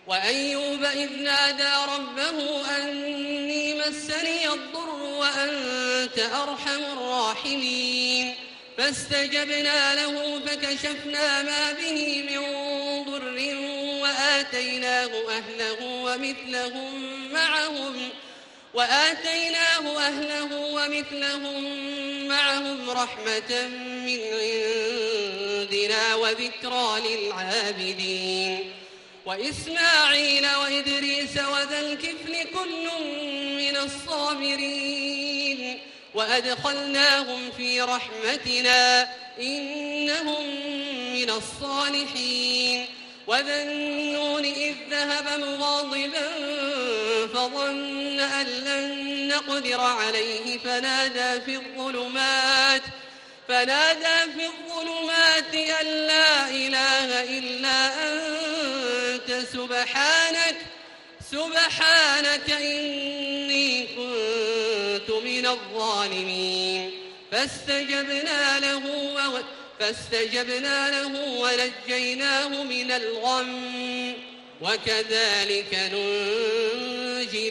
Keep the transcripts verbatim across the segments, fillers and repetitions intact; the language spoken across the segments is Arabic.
وأيوب إذ نادى ربه أني مسني الضر وأنت أرحم الراحمين فاستجبنا له فكشفنا ما به من ضر وآتيناه أهله ومثلهم معهم وآتيناه أهله ومثلهم معهم رحمة من عندنا وذكرى للعابدين وإسماعيل وإدريس وذا الكفل كل من الصابرين وأدخلناهم في رحمتنا إنهم من الصالحين وذا النون إذ ذهب مغاضبا فظن أن لن نقدر عليه فنادى في الظلمات فنادى في الظلمات أن لا إله إلا أنت سبحانك سبحانك إني كنت من الظالمين فاستجبنا له فاستجبنا له ونجيناه من الغم وكذلك ننجي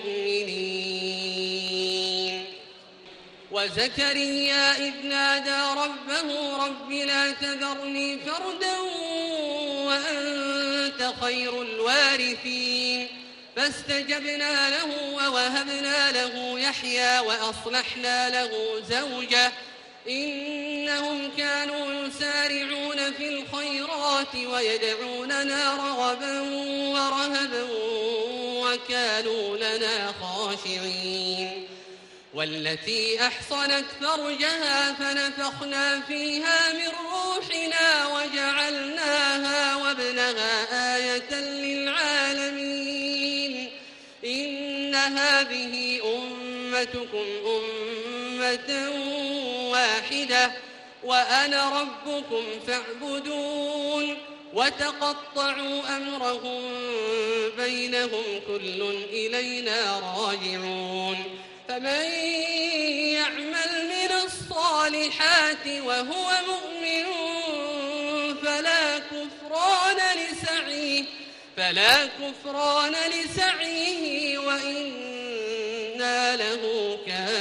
المؤمنين وزكريا إذ نادى ربه رب لا تذرني فردا وأنت خير الوارثين فاستجبنا له ووهبنا له يحيى وأصلحنا له زوجه إنهم كانوا يسارعون في الخيرات ويدعوننا رغبا ورهبا وكانوا لنا خاشعين والتي أحصنت فرجها فنفخنا فيها من روحنا وجعلناها وابنها آية للعالمين إن هذه أمتكم أمة واحدة وأنا ربكم فاعبدون وتقطعوا أمرهم بينهم كل إلينا راجعون فمن يعمل من الصالحات وهو مؤمن فلا كفران لسعيه فلا كفران لسعيه وإنا له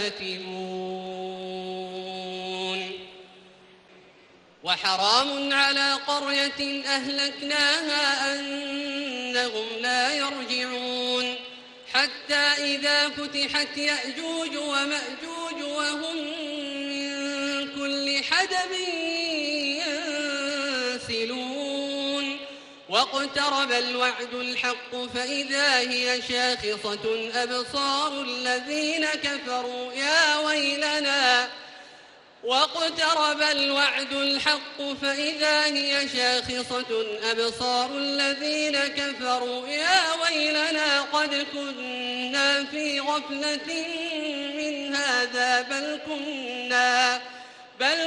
كاتبون وحرام على قرية أهلكناها أنهم لا يرجعون حتى إذا فتحت يأجوج ومأجوج وهم من كل حدب ينسلون واقترب الوعد الحق فإذا هي شاخصة أبصار الذين كفروا يا ويلنا واقترب الوعد الحق فإذا هي شاخصة أبصار الذين كفروا يا ويلنا قد كنا في غفلة من هذا بل كنا بل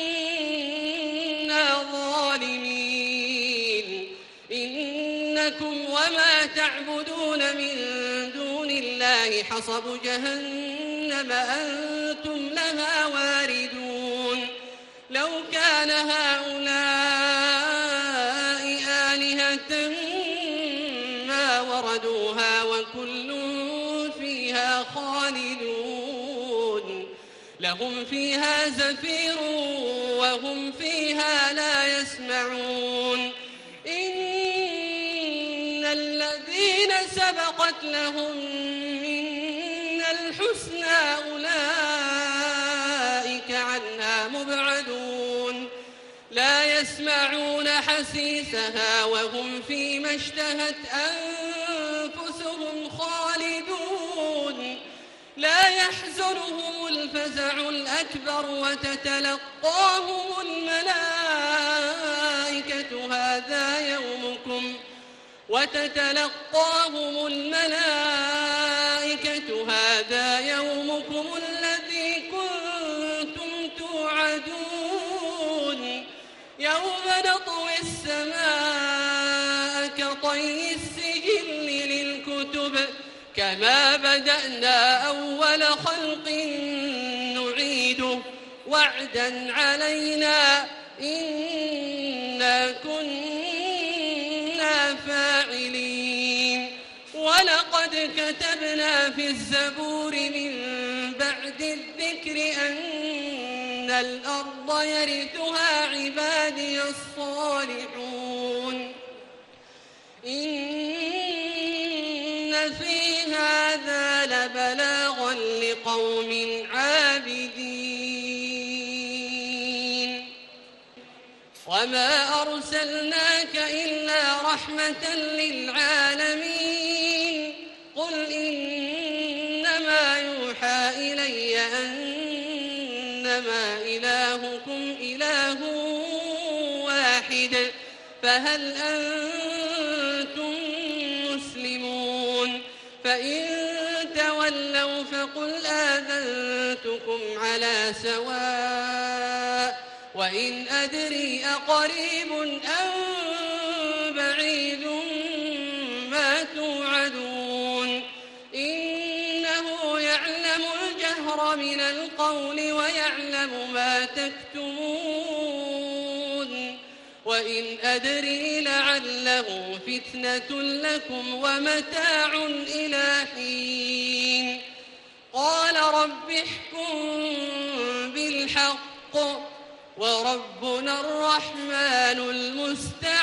كنا ظالمين إنكم وما تعبدون من دون الله حصب جهنم أنتم لها واردون لو كان هؤلاء آلهة ما وردوها وكل فيها خالدون لهم فيها زفير وهم فيها لا يسمعون إن الذين سبقت لهم منا الحسنى أولئك عنها مبعدون لا يسمعون حسيسها وهم فيما اشتهت أنفسهم خالدون لا يحزنهم الفزع الأكبر وتتلقاهم الملائكة هذا يومكم وتتلقاهم الملائكة هذا يومكم الذي كنتم توعدون يوم نطوي السماء كطي السجل للكتب كما بدأنا أول خلق نعيده وعدا علينا إنا كنا فاعلين ولقد كتبنا في الزبور من بعد الذكر أن الأرض يرثها عبادي الصالحون إن في هذا لبلاغا لقوم عابدين وما أرسلناك إلا رحمة للعالمين قل إنما يوحى إلي أنما إلهكم إله واحد فهل أنتم مسلمون فإن تولوا فقل آذنتكم على سواء وإن أدري أقريب أم بعيد ما توعدون إنه يعلم الجهر من القول ويعلم ما تكتمون وإن أدري لعله فتنة لكم ومتاع إلى حين قال رب احكم بالحق وربنا الرحمن المستعان